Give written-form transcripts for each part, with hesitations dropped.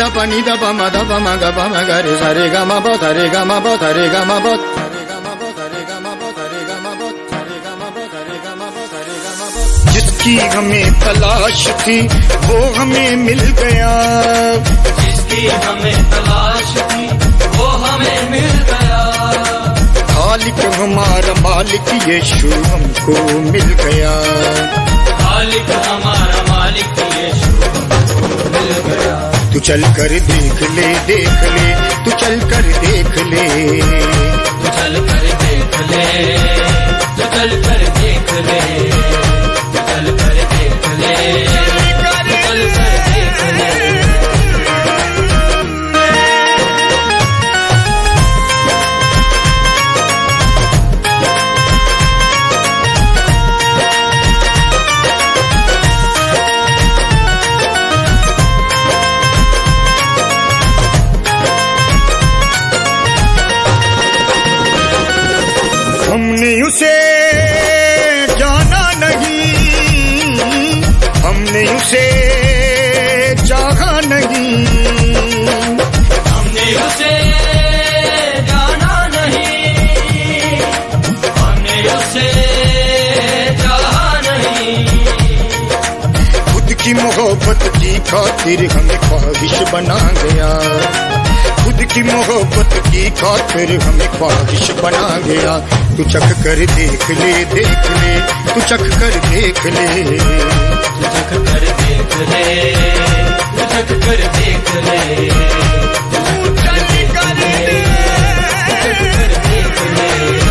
pa ni da pa ma ga re sa re ga ma ba sa re ga ma ba sa re ga ma ba जिसकी हमें तलाश थी वो हमें मिल गया, जिसकी हमें तलाश थी वो हमें मिल गया। खालिक हमारा मालिक यीशु हमको मिल गया, खालिक हमारा मालिक यीशु हमको मिल गया। तू चल कर देख ले, देख ले, तू चल कर देख ले, तू चल कर देख ले, तू चल कर देख ले, तू चल कर देख ले, तू चल कर देख ले। हमने उसे जाना नहीं, हमने उसे चाहा नहीं, हमने उसे जाना नहीं, हमने उसे चाहा नहीं। खुद की मोहब्बत की खातिर हमें ख्वाहिश बना गया, खुद की मोहब्बत की खातिर हमें ख्वाहिश बना गया। तू चख कर देख ले, देख ले, तू चख कर देख ले, तू चख कर देख ले, तू चख कर देख ले, तू चख कर देख ले।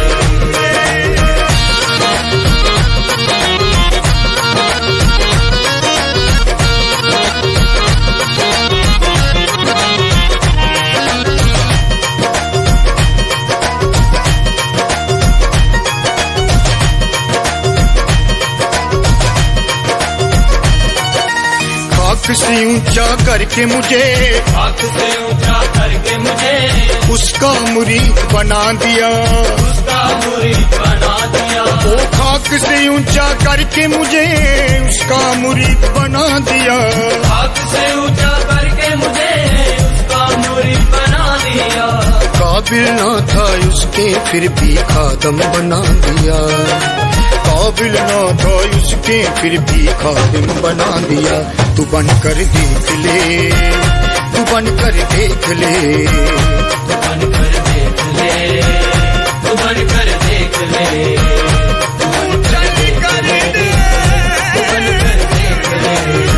खाक से ऊंचा करके मुझे, खाक से ऊंचा करके मुझे उसका मुरीद बना दिया, उसका मुरीद बना दिया। वो खाक से ऊंचा करके मुझे उसका मुरीद बना दिया, खाक से ऊंचा करके मुझे उसका मुरीद बना दिया। काबिल न था उसके फिर भी खादम बना दिया, काबिल न था उसके फिर भी खादिम बना दिया। तू बन कर देख ले, तू बन कर देख ले, तू बन कर देख ले, तू बन कर देख ले, तू बन कर देख ले, तू बन कर देख ले।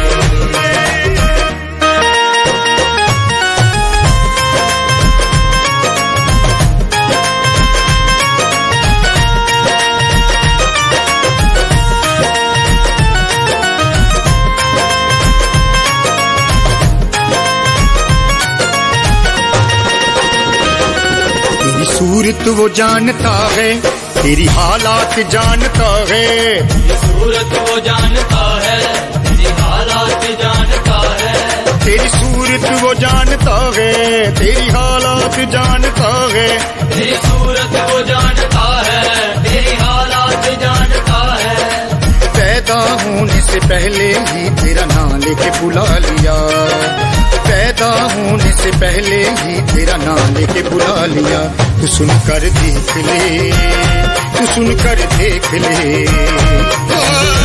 सूरत वो जानता है, तेरी हालात जानता है, सूरत वो जानता है, तेरी हालात जानता है, तेरी सूरत वो जानता है, तेरी हालात जानता है, तेरी सूरत वो जानता है, तेरी हालात जानता है। पैदा होने से पहले ही तेरा नाम लेके बुला लिया, पैदा होने से पहले ही तेरा नाम लेके बुला लिया। तू सुन कर देख ले, तू सुन कर देख ले।